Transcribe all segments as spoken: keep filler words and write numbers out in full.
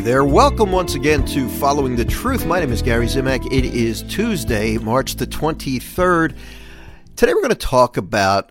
there. Welcome once again to Following the Truth. My name is Gary Zimak. It is Tuesday, March the twenty-third. Today we're going to talk about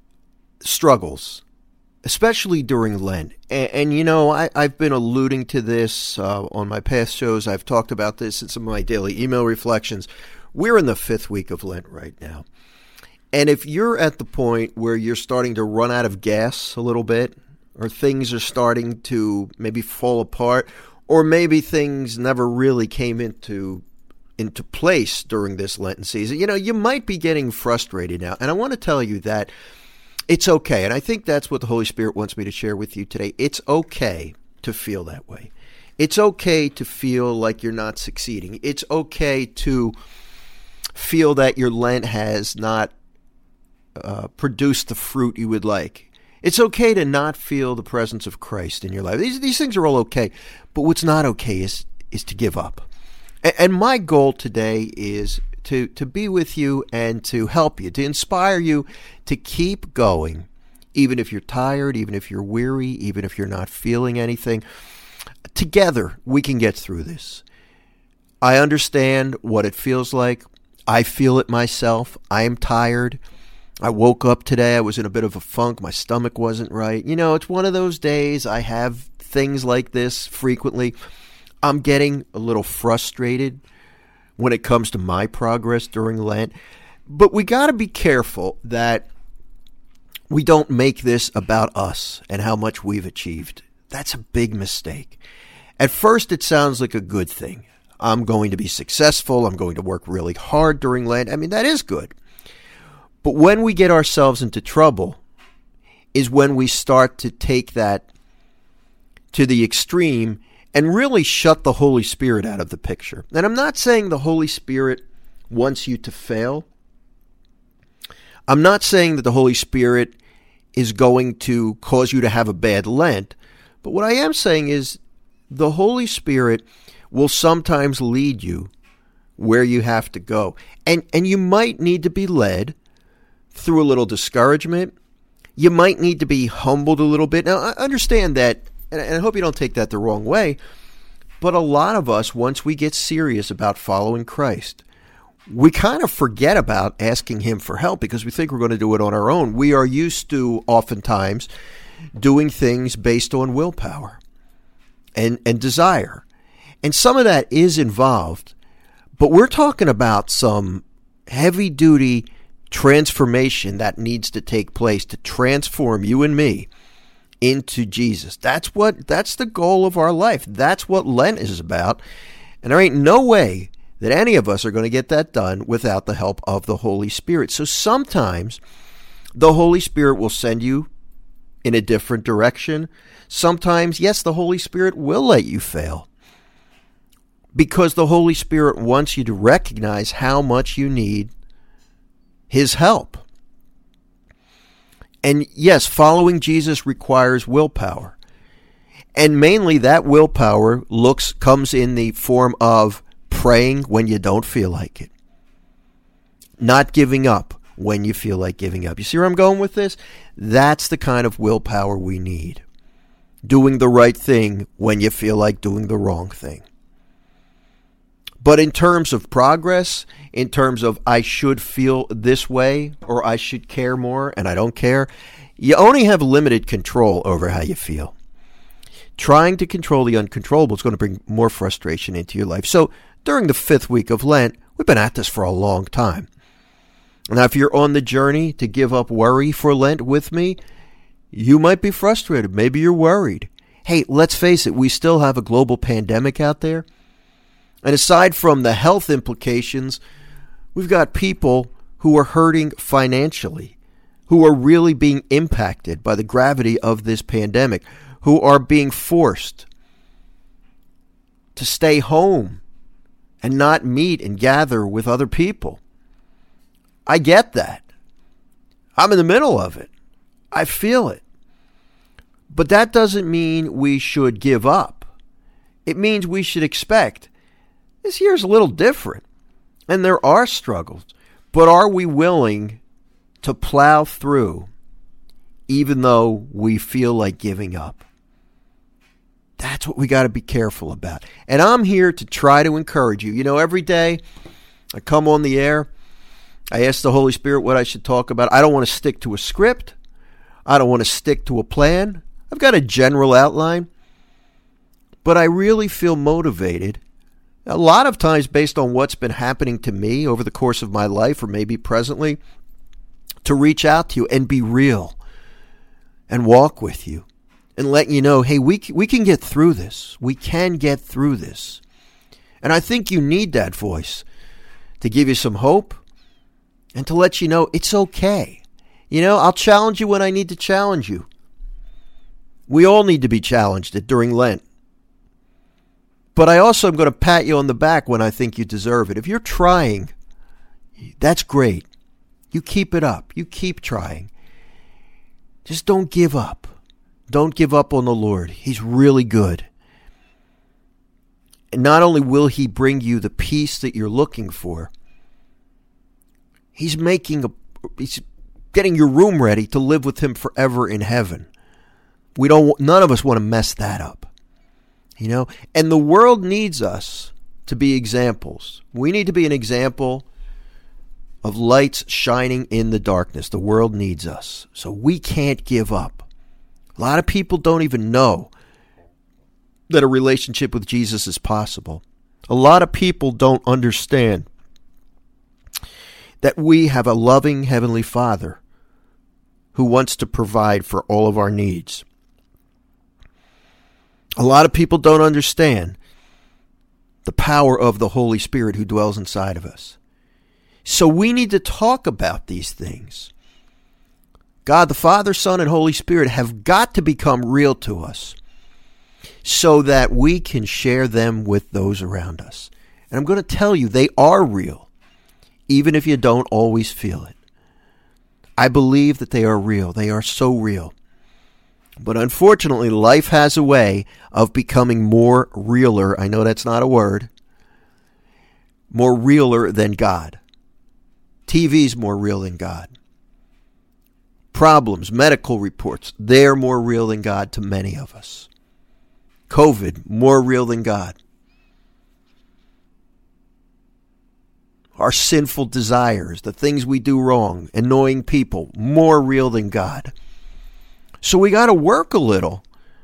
struggles, especially during Lent. And, and you know, I, I've been alluding to this uh, on my past shows. I've talked about this in some of my daily email reflections. We're in the fifth week of Lent right now. And if you're at the point where you're starting to run out of gas a little bit, or things are starting to maybe fall apart, or maybe things never really came into into place during this Lenten season, you know, you might be getting frustrated now. And I want to tell you that it's okay. And I think that's what the Holy Spirit wants me to share with you today. It's okay to feel that way. It's okay to feel like you're not succeeding. It's okay to feel that your Lent has not uh, produced the fruit you would like. It's okay to not feel the presence of Christ in your life. These these things are all okay, but what's not okay is is to give up. And, and my goal today is to to be with you and to help you, to inspire you to keep going, even if you're tired, even if you're weary, even if you're not feeling anything. Together, we can get through this. I understand what it feels like. I feel it myself. I am tired. I woke up today, I was in a bit of a funk, my stomach wasn't right. You know, it's one of those days, I have things like this frequently. I'm getting a little frustrated when it comes to my progress during Lent. But we got to be careful that we don't make this about us and how much we've achieved. That's a big mistake. At first, it sounds like a good thing. I'm going to be successful, I'm going to work really hard during Lent. I mean, that is good. But when we get ourselves into trouble is when we start to take that to the extreme and really shut the Holy Spirit out of the picture. And I'm not saying the Holy Spirit wants you to fail. I'm not saying that the Holy Spirit is going to cause you to have a bad Lent. But what I am saying is the Holy Spirit will sometimes lead you where you have to go. And, and you might need to be led through a little discouragement. You might need to be humbled a little bit. Now, I understand that, and I hope you don't take that the wrong way, but a lot of us, once we get serious about following Christ, we kind of forget about asking Him for help because we think we're going to do it on our own. We are used to, oftentimes, doing things based on willpower and, and desire. And some of that is involved, but we're talking about some heavy-duty transformation that needs to take place to transform you and me into Jesus. That's what that's the goal of our life. That's what Lent is about. And there ain't no way that any of us are going to get that done without the help of the Holy Spirit. So sometimes the Holy Spirit will send you in a different direction. Sometimes, yes, the Holy Spirit will let you fail because the Holy Spirit wants you to recognize how much you need His help. And yes, following Jesus requires willpower. And mainly that willpower looks comes in the form of praying when you don't feel like it. Not giving up when you feel like giving up. You see where I'm going with this? That's the kind of willpower we need. Doing the right thing when you feel like doing the wrong thing. But in terms of progress, in terms of I should feel this way or I should care more and I don't care, you only have limited control over how you feel. Trying to control the uncontrollable is going to bring more frustration into your life. So during the fifth week of Lent, we've been at this for a long time. Now, if you're on the journey to give up worry for Lent with me, you might be frustrated. Maybe you're worried. Hey, let's face it, we still have a global pandemic out there. And aside from the health implications, we've got people who are hurting financially, who are really being impacted by the gravity of this pandemic, who are being forced to stay home and not meet and gather with other people. I get that. I'm in the middle of it. I feel it. But that doesn't mean we should give up. It means we should expect this year's a little different, and there are struggles, but are we willing to plow through even though we feel like giving up? That's what we got to be careful about. And I'm here to try to encourage you. You know, every day I come on the air, I ask the Holy Spirit what I should talk about. I don't want to stick to a script. I don't want to stick to a plan. I've got a general outline. But I really feel motivated, a lot of times based on what's been happening to me over the course of my life, or maybe presently, to reach out to you and be real and walk with you and let you know, hey, we we can get through this. We can get through this. And I think you need that voice to give you some hope and to let you know it's okay. You know, I'll challenge you when I need to challenge you. We all need to be challenged during Lent. But I also am going to pat you on the back when I think you deserve it. If you're trying, that's great. You keep it up. You keep trying. Just don't give up. Don't give up on the Lord. He's really good. And not only will he bring you the peace that you're looking for, he's making a, he's getting your room ready to live with him forever in heaven. We don't, none of us want to mess that up. You know, and the world needs us to be examples. We need to be an example of lights shining in the darkness. The world needs us. So we can't give up. A lot of people don't even know that a relationship with Jesus is possible. A lot of people don't understand that we have a loving Heavenly Father who wants to provide for all of our needs. A lot of people don't understand the power of the Holy Spirit who dwells inside of us. So we need to talk about these things. God the Father, Son, and Holy Spirit have got to become real to us so that we can share them with those around us. And I'm going to tell you, they are real, even if you don't always feel it. I believe that they are real. They are so real. But unfortunately, life has a way of becoming more realer. I know that's not a word. More realer than God. T V's more real than God. Problems, medical reports, they're more real than God to many of us. COVID, more real than God. Our sinful desires, the things we do wrong, annoying people, more real than God. So we got to work a little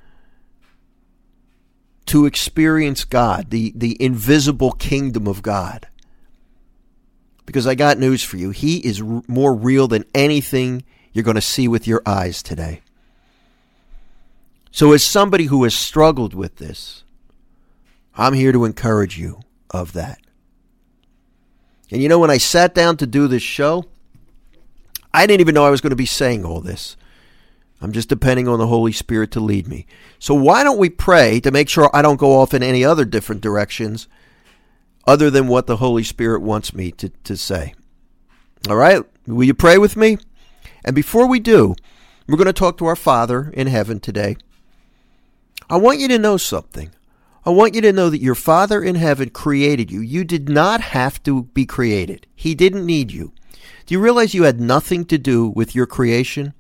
to experience God, the, the invisible kingdom of God. Because I got news for you. He is r- more real than anything you're going to see with your eyes today. So as somebody who has struggled with this, I'm here to encourage you of that. And you know, when I sat down to do this show, I didn't even know I was going to be saying all this. I'm just depending on the Holy Spirit to lead me. So why don't we pray to make sure I don't go off in any other different directions other than what the Holy Spirit wants me to, to say. All right? Will you pray with me? And before we do, we're going to talk to our Father in heaven today. I want you to know something. I want you to know that your Father in heaven created you. You did not have to be created. He didn't need you. Do you realize you had nothing to do with your creation?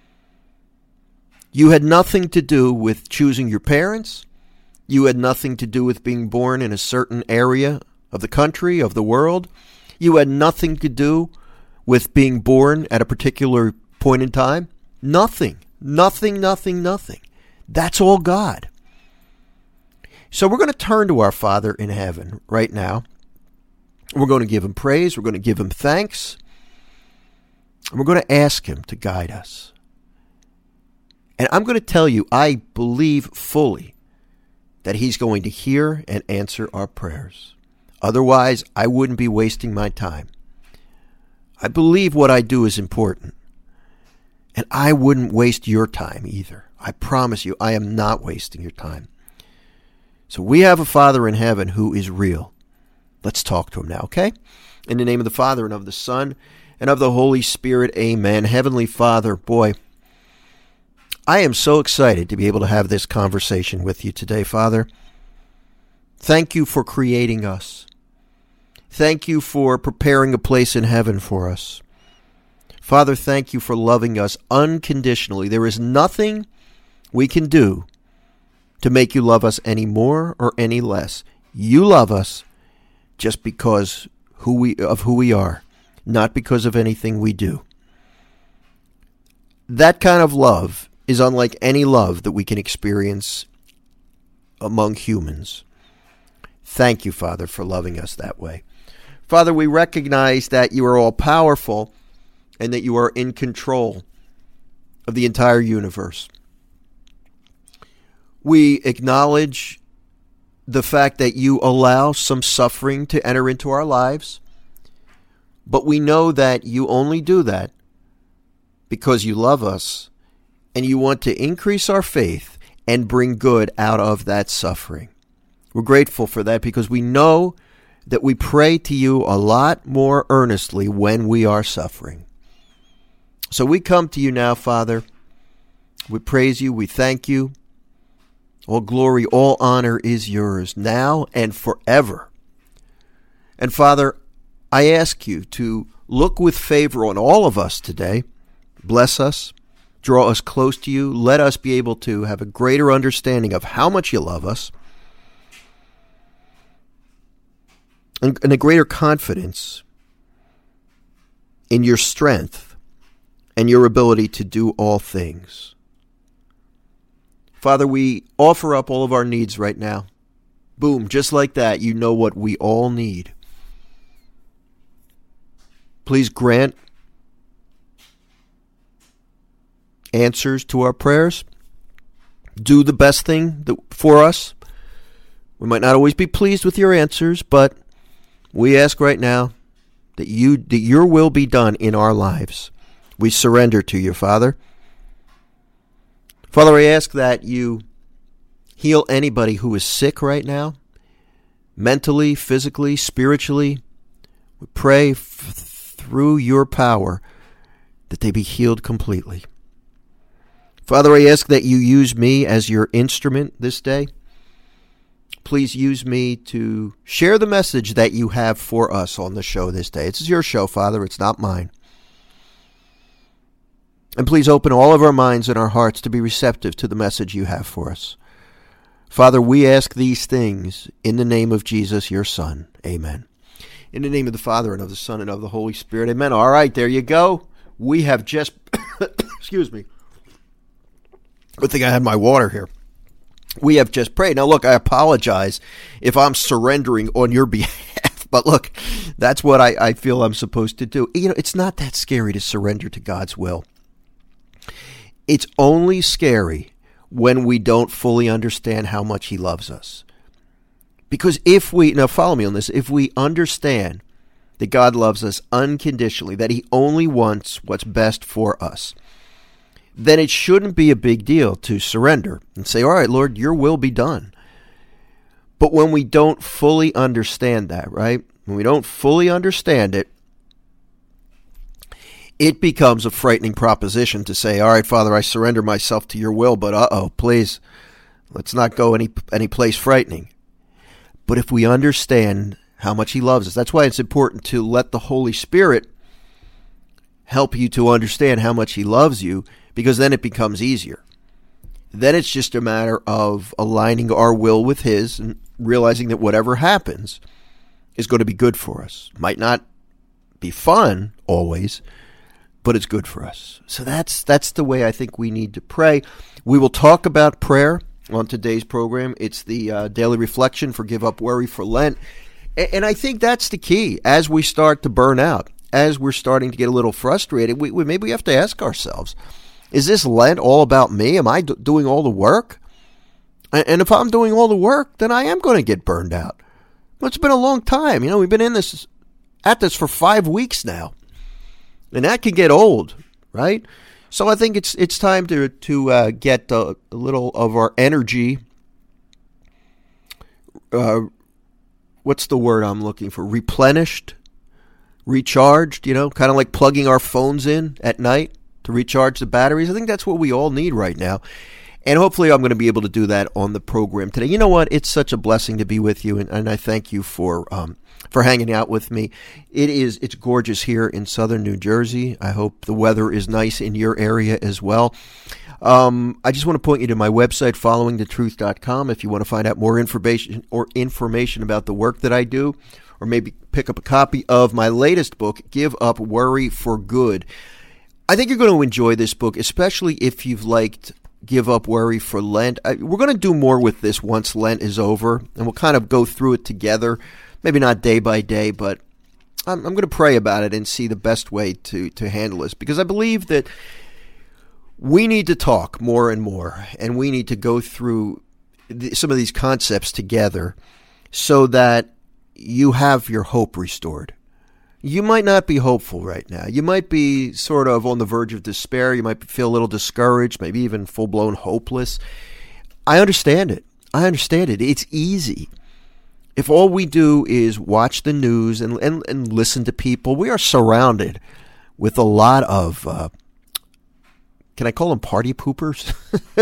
You had nothing to do with choosing your parents. You had nothing to do with being born in a certain area of the country, of the world. You had nothing to do with being born at a particular point in time. Nothing, nothing, nothing, nothing. That's all God. So we're going to turn to our Father in heaven right now. We're going to give him praise. We're going to give him thanks. And we're going to ask him to guide us. And I'm going to tell you, I believe fully that he's going to hear and answer our prayers. Otherwise, I wouldn't be wasting my time. I believe what I do is important. And I wouldn't waste your time either. I promise you, I am not wasting your time. So we have a Father in heaven who is real. Let's talk to him now, okay? In the name of the Father, and of the Son, and of the Holy Spirit, amen. Heavenly Father, boy, I am so excited to be able to have this conversation with you today, Father. Thank you for creating us. Thank you for preparing a place in heaven for us. Father, thank you for loving us unconditionally. There is nothing we can do to make you love us any more or any less. You love us just because who we of who we are, not because of anything we do. That kind of love is unlike any love that we can experience among humans. Thank you, Father, for loving us that way. Father, we recognize that you are all powerful and that you are in control of the entire universe. We acknowledge the fact that you allow some suffering to enter into our lives, but we know that you only do that because you love us and you want to increase our faith and bring good out of that suffering. We're grateful for that because we know that we pray to you a lot more earnestly when we are suffering. So we come to you now, Father. We praise you. We thank you. All glory, all honor is yours now and forever. And Father, I ask you to look with favor on all of us today. Bless us. Draw us close to you. Let us be able to have a greater understanding of how much you love us and, and a greater confidence in your strength and your ability to do all things. Father, we offer up all of our needs right now. Boom, just like that, you know what we all need. Please grant answers to our prayers. Do the best thing for us. We might not always be pleased with your answers, but we ask right now that you that your will be done in our lives. We surrender to you, Father. Father, I ask that you heal anybody who is sick right now, mentally, physically, spiritually. We pray f- through your power that they be healed completely. Father, I ask that you use me as your instrument this day. Please use me to share the message that you have for us on the show this day. It's your show, Father. It's not mine. And please open all of our minds and our hearts to be receptive to the message you have for us. Father, we ask these things in the name of Jesus, your Son. Amen. In the name of the Father, and of the Son, and of the Holy Spirit. Amen. All right, there you go. We have just, excuse me. Good thing I had my water here. We have just prayed. Now, look, I apologize if I'm surrendering on your behalf. But look, that's what I, I feel I'm supposed to do. You know, it's not that scary to surrender to God's will. It's only scary when we don't fully understand how much he loves us. Because if we, now follow me on this, if we understand that God loves us unconditionally, that he only wants what's best for us, then it shouldn't be a big deal to surrender and say, all right, Lord, your will be done. But when we don't fully understand that, right? When we don't fully understand it, it becomes a frightening proposition to say, all right, Father, I surrender myself to your will, but uh-oh, please, let's not go any any place frightening. But if we understand how much he loves us, that's why it's important to let the Holy Spirit help you to understand how much he loves you, because then it becomes easier. Then it's just a matter of aligning our will with his and realizing that whatever happens is going to be good for us. Might not be fun always, but it's good for us. So that's that's the way I think we need to pray. We will talk about prayer on today's program. It's the uh, daily reflection for Give Up Worry for Lent. And, and I think that's the key. As we start to burn out, as we're starting to get a little frustrated, we, we maybe we have to ask ourselves, is this Lent all about me? Am I do- doing all the work? And, and if I'm doing all the work, then I am going to get burned out. Well, it's been a long time. You know, we've been in this at this for five weeks now. And that can get old, right? So I think it's it's time to to uh, get a, a little of our energy. Uh, what's the word I'm looking for? Replenished, recharged. You know, kind of like plugging our phones in at night to recharge the batteries. I think that's what we all need right now. And hopefully I'm going to be able to do that on the program today. You know what? It's such a blessing to be with you, and, and I thank you for um, for hanging out with me. It is it's gorgeous here in southern New Jersey. I hope the weather is nice in your area as well. Um, I just want to point you to my website, following the truth dot com, if you want to find out more information or information about the work that I do, or maybe pick up a copy of my latest book, Give Up Worry for Good. I think you're going to enjoy this book, especially if you've liked Give Up Worry for Lent. I, we're going to do more with this once Lent is over, and we'll kind of go through it together, maybe not day by day, but I'm, I'm going to pray about it and see the best way to, to handle this, because I believe that we need to talk more and more, and we need to go through th- some of these concepts together so that you have your hope restored. You might not be hopeful right now. You might be sort of on the verge of despair. You might feel a little discouraged, maybe even full-blown hopeless. I understand it. I understand it. It's easy. If all we do is watch the news and, and, and listen to people, we are surrounded with a lot of... Uh, Can I call them party poopers?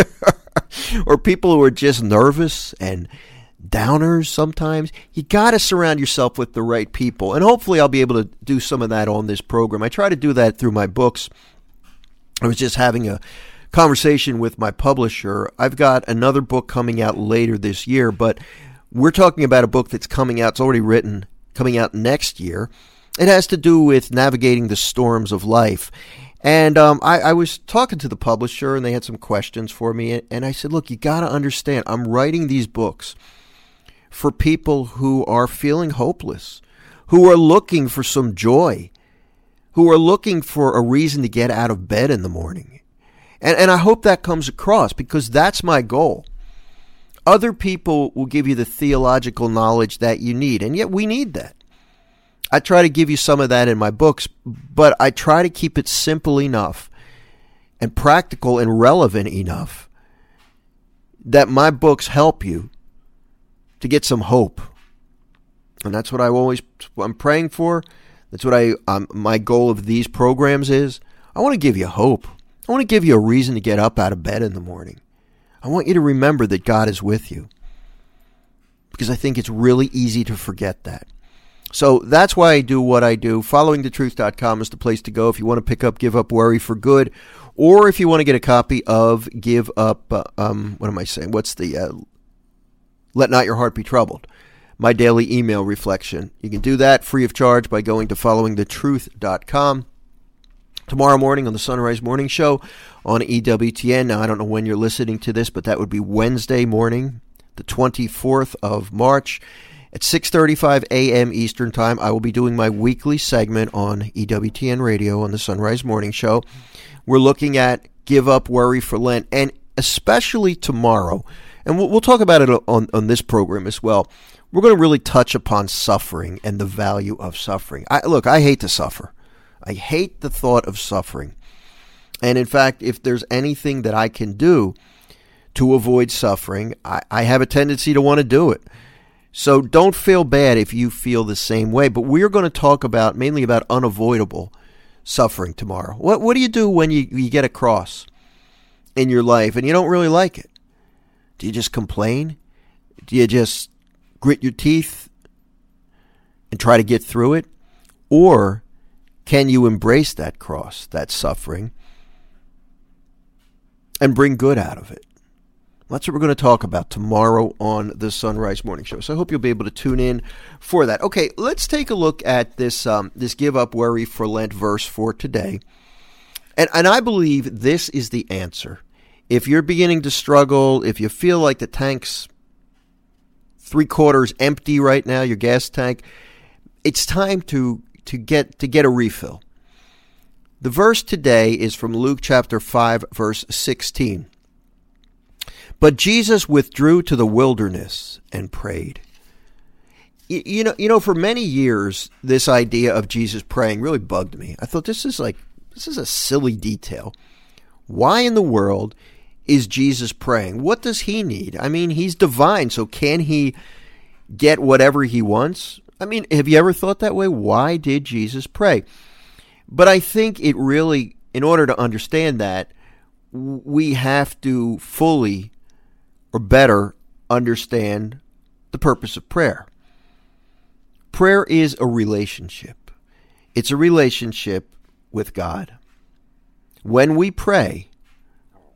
Or people who are just nervous and downers sometimes. You got to surround yourself with the right people. And hopefully I'll be able to do some of that on this program. I try to do that through my books. I was just having a conversation with my publisher. I've got another book coming out later this year, but we're talking about a book that's coming out. It's already written, coming out next year. It has to do with navigating the storms of life. And um, I, I was talking to the publisher, and they had some questions for me. And I said, look, you got to understand, I'm writing these books for people who are feeling hopeless, who are looking for some joy, who are looking for a reason to get out of bed in the morning. And, and I hope that comes across, because that's my goal. Other people will give you the theological knowledge that you need, and yet we need that. I try to give you some of that in my books, but I try to keep it simple enough and practical and relevant enough that my books help you to get some hope. And that's what I always, I'm praying for. That's what I, um, my goal of these programs is. I want to give you hope. I want to give you a reason to get up out of bed in the morning. I want you to remember that God is with you, because I think it's really easy to forget that. So that's why I do what I do. following the truth dot com is the place to go if you want to pick up Give Up Worry for Good, or if you want to get a copy of Give Up, uh, um, what am I saying? What's the, uh, Let Not Your Heart Be Troubled, my daily email reflection. You can do that free of charge by going to following the truth dot com. Tomorrow morning on the Sunrise Morning Show on E W T N. Now, I don't know when you're listening to this, but that would be Wednesday morning, the twenty-fourth of March. At six thirty-five a.m. Eastern Time, I will be doing my weekly segment on E W T N Radio on the Sunrise Morning Show. We're looking at Give Up Worry for Lent, and especially tomorrow, and we'll, we'll talk about it on, on this program as well. We're going to really touch upon suffering and the value of suffering. I, look, I hate to suffer. I hate the thought of suffering. And in fact, if there's anything that I can do to avoid suffering, I, I have a tendency to want to do it. So don't feel bad if you feel the same way. But we're going to talk about mainly about unavoidable suffering tomorrow. What what do you do when you, you get a cross in your life and you don't really like it? Do you just complain? Do you just grit your teeth and try to get through it? Or can you embrace that cross, that suffering, and bring good out of it? That's what we're going to talk about tomorrow on the Sunrise Morning Show. So I hope you'll be able to tune in for that. Okay, let's take a look at this um, this Give Up Worry for Lent verse for today. And, and I believe this is the answer. If you're beginning to struggle, if you feel like the tank's three quarters empty right now, your gas tank, it's time to, to get to get a refill. The verse today is from Luke chapter five, verse sixteen. But Jesus withdrew to the wilderness and prayed. You, you know, you know, for many years, this idea of Jesus praying really bugged me. I thought this is like, this is a silly detail. Why in the world is Jesus praying? What does he need? I mean, he's divine, so can he get whatever he wants? I mean, have you ever thought that way? Why did Jesus pray? But I think it really, in order to understand that, we have to fully or better understand the purpose of prayer. Prayer is a relationship. It's a relationship with God. When we pray,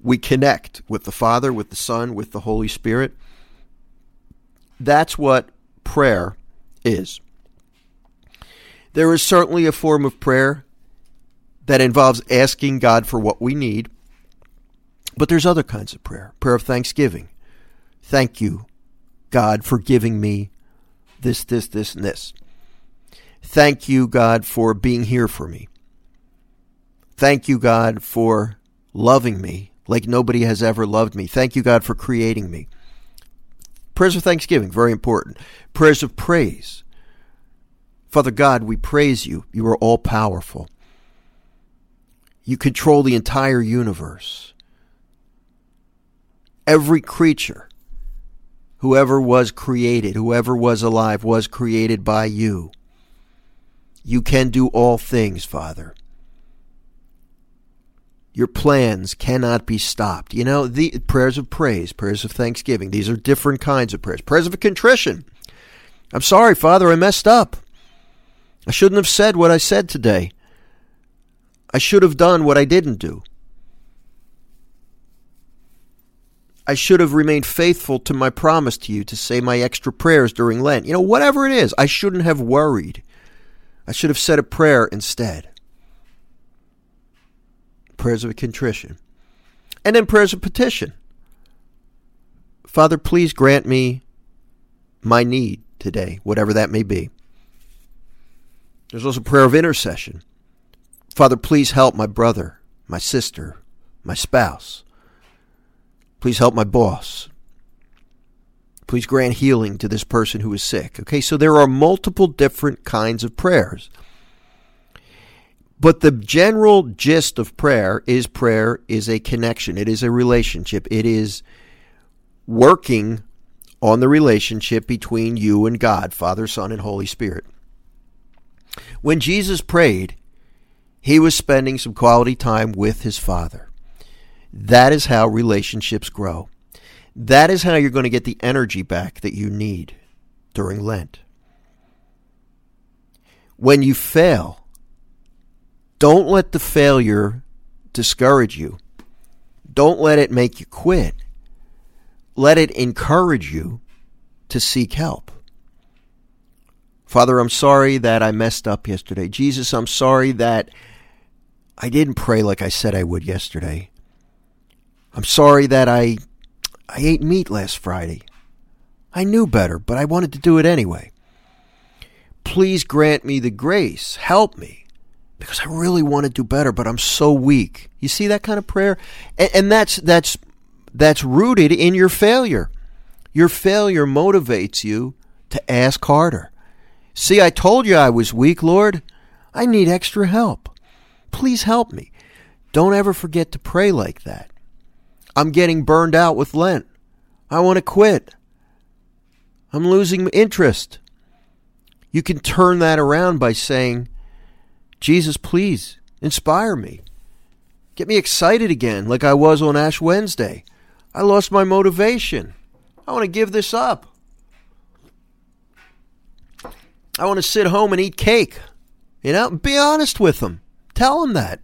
we connect with the Father, with the Son, with the Holy Spirit. That's what prayer is. There is certainly a form of prayer that involves asking God for what we need, but there's other kinds of prayer. Prayer of thanksgiving. Thank you, God, for giving me this, this, this, and this. Thank you, God, for being here for me. Thank you, God, for loving me like nobody has ever loved me. Thank you, God, for creating me. Prayers of thanksgiving, very important. Prayers of praise. Father God, we praise you. You are all-powerful. You control the entire universe. Every creature, whoever was created, whoever was alive, was created by you. You can do all things, Father. Your plans cannot be stopped. You know, the prayers of praise, prayers of thanksgiving, these are different kinds of prayers. Prayers of contrition. I'm sorry, Father, I messed up. I shouldn't have said what I said today. I should have done what I didn't do. I should have remained faithful to my promise to you to say my extra prayers during Lent. You know, whatever it is, I shouldn't have worried. I should have said a prayer instead. Prayers of contrition. And then prayers of petition. Father, please grant me my need today, whatever that may be. There's also prayer of intercession. Father, please help my brother, my sister, my spouse. Please help my boss. Please grant healing to this person who is sick. Okay, so there are multiple different kinds of prayers. But the general gist of prayer is prayer is a connection. It is a relationship. It is working on the relationship between you and God, Father, Son, and Holy Spirit. When Jesus prayed, he was spending some quality time with his Father. That is how relationships grow. That is how you're going to get the energy back that you need during Lent. When you fail, don't let the failure discourage you. Don't let it make you quit. Let it encourage you to seek help. Father, I'm sorry that I messed up yesterday. Jesus, I'm sorry that I didn't pray like I said I would yesterday. I'm sorry that I I ate meat last Friday. I knew better, but I wanted to do it anyway. Please grant me the grace. Help me. Because I really want to do better, but I'm so weak. You see that kind of prayer? And, and that's that's that's rooted in your failure. Your failure motivates you to ask harder. See, I told you I was weak, Lord. I need extra help. Please help me. Don't ever forget to pray like that. I'm getting burned out with Lent. I want to quit. I'm losing interest. You can turn that around by saying, Jesus, please inspire me. Get me excited again like I was on Ash Wednesday. I lost my motivation. I want to give this up. I want to sit home and eat cake. You know, be honest with them. Tell them that.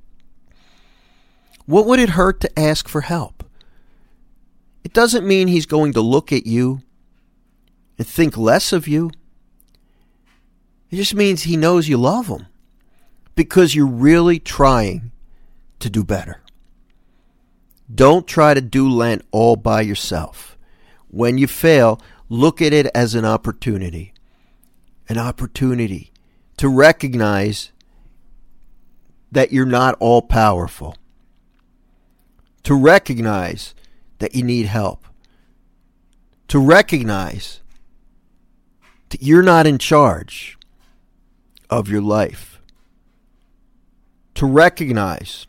What would it hurt to ask for help? It doesn't mean he's going to look at you and think less of you. It just means he knows you love him because you're really trying to do better. Don't try to do Lent all by yourself. When you fail, look at it as an opportunity. An opportunity to recognize that you're not all powerful. To recognize that you need help. To recognize that you're not in charge of your life. To recognize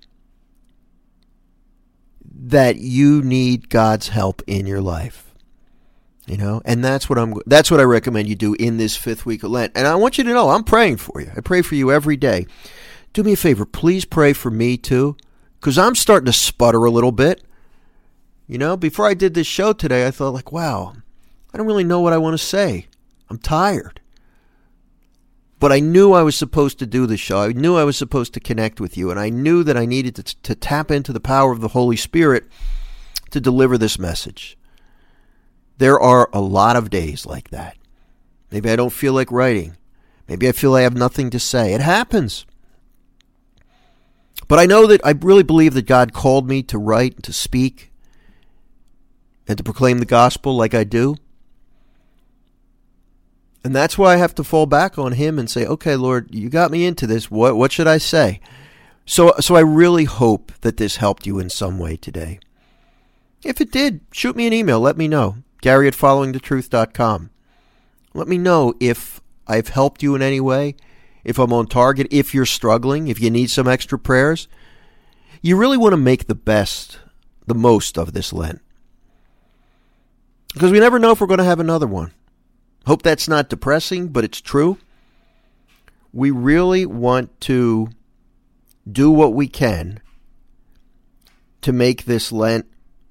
that you need God's help in your life. You know, and that's what I'm that's what I recommend you do in this fifth week of Lent. And I want you to know I'm praying for you. I pray for you every day. Do me a favor, please pray for me too, because I'm starting to sputter a little bit. You know, before I did this show today, I thought like, wow, I don't really know what I want to say. I'm tired. But I knew I was supposed to do the show. I knew I was supposed to connect with you. And I knew that I needed to, to tap into the power of the Holy Spirit to deliver this message. There are a lot of days like that. Maybe I don't feel like writing. Maybe I feel I have nothing to say. It happens. But I know that I really believe that God called me to write, to speak, and to proclaim the gospel like I do. And that's why I have to fall back on him and say, okay, Lord, you got me into this. What what should I say? So, so I really hope that this helped you in some way today. If it did, shoot me an email. Let me know. Gary at following the truth dot com. Let me know if I've helped you in any way, if I'm on target, if you're struggling, if you need some extra prayers. You really want to make the best, the most of this Lent. Because we never know if we're going to have another one. Hope that's not depressing, but it's true. We really want to do what we can to make this Lent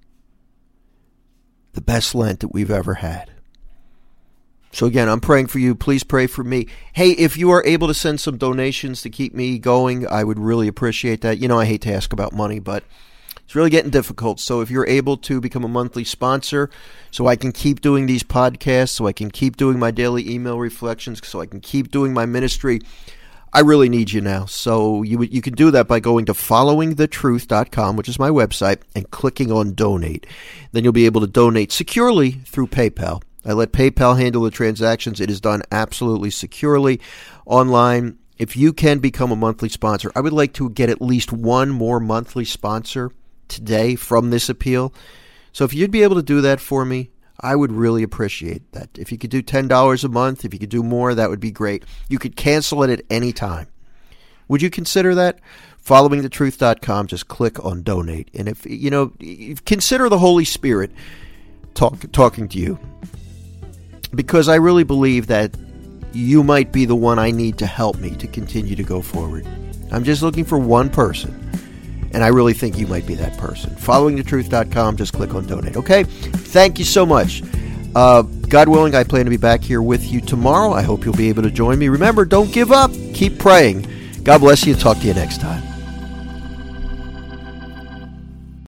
the best Lent that we've ever had. So again, I'm praying for you. Please pray for me. Hey, if you are able to send some donations to keep me going, I would really appreciate that. You know, I hate to ask about money, but it's really getting difficult. So if you're able to become a monthly sponsor so I can keep doing these podcasts, so I can keep doing my daily email reflections, so I can keep doing my ministry, I really need you now. So you you can do that by going to following the truth dot com, which is my website, and clicking on donate. Then you'll be able to donate securely through PayPal. I let PayPal handle the transactions. It is done absolutely securely online. If you can become a monthly sponsor, I would like to get at least one more monthly sponsor today from this appeal. So if you'd be able to do that for me, I would really appreciate that. If you could do ten dollars a month, if you could do more, that would be great. You could cancel it at any time. Would you consider that? following the truth dot com, just click on donate. And if, you know, consider the Holy Spirit talk, talking to you. Because I really believe that you might be the one I need to help me to continue to go forward. I'm just looking for one person. And I really think you might be that person. following the truth dot com, just click on donate. Okay? Thank you so much. Uh, God willing, I plan to be back here with you tomorrow. I hope you'll be able to join me. Remember, don't give up. Keep praying. God bless you. Talk to you next time.